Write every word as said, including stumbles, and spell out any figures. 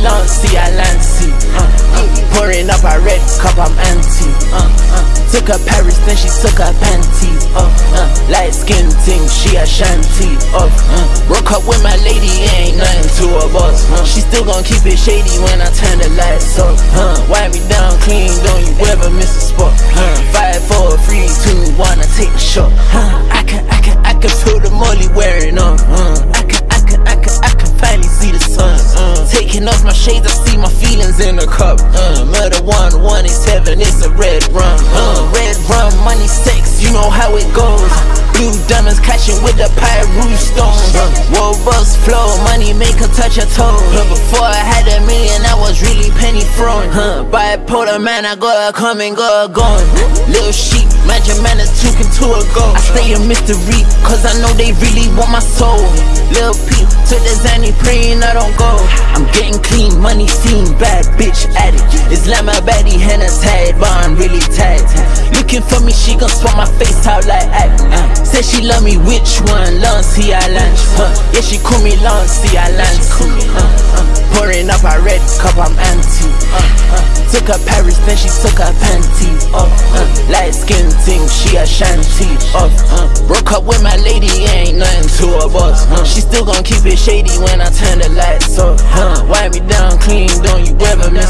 Lancy, I Lancy. Uh, uh, pouring up a red cup, I'm anti. Uh, uh, took her Paris, then she took her panties. Uh, uh, light skin thing, she a shanty. Uh, uh, broke up with my lady, ain't nothing to her boss. Uh, she still gon' keep it shady when I turn the lights off. Uh, wipe me down clean, don't you ever miss a spot. Uh, five, four, three, two, one, I take a shot. Uh, I can, I can, I can feel the molly wearing off. Uh, I can, I can, I can, I can finally see the sun. Uh, taking off my shades, I see my feelings in a cup. Uh, murder one, one is heaven, it's a red rum. Uh, red rum, money, sex, you know how it goes. Blue diamonds catching with the Pyru stones. Uh, World bus flow, money make her touch her toes. Uh, before I had a million, I was really penny throwing. Uh, bipolar man, I gotta come and go gone. Little sheep, magic man is talking to a go. I stay a mystery, cause I know they really want my soul. Lil Peep, took the Zanny, praying I don't go. I'm getting clean, money fiend, bad bitch addict. Islamabadi henna tied, but I'm really tight. Looking for me, she gon' swap my face out like act. Uh, said she love me, which one? Lancy, I Lancy. Uh, yeah, she call me Lancy, I Lancy. Uh, uh, pouring up a red cup, I'm anti. Uh, uh, took her Paris, then she took her panties. Uh, uh, light skin thing, she a shanty. Uh, uh, broke up with my lady, ain't nothing to her boss. Uh, she still gon' keep it shady when I turn the lights off. Uh, wipe me down clean, don't you ever miss